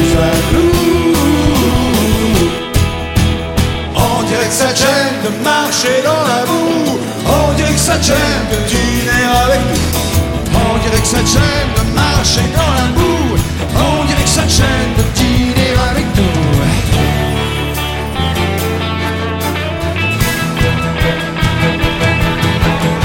jaloux. On dirait que ça te gêne de marcher dans la boue. On dirait que ça te gêne de dîner avec nous. On dirait que ça te gêne de marcher dans la boue. On dirait que ça te gêne de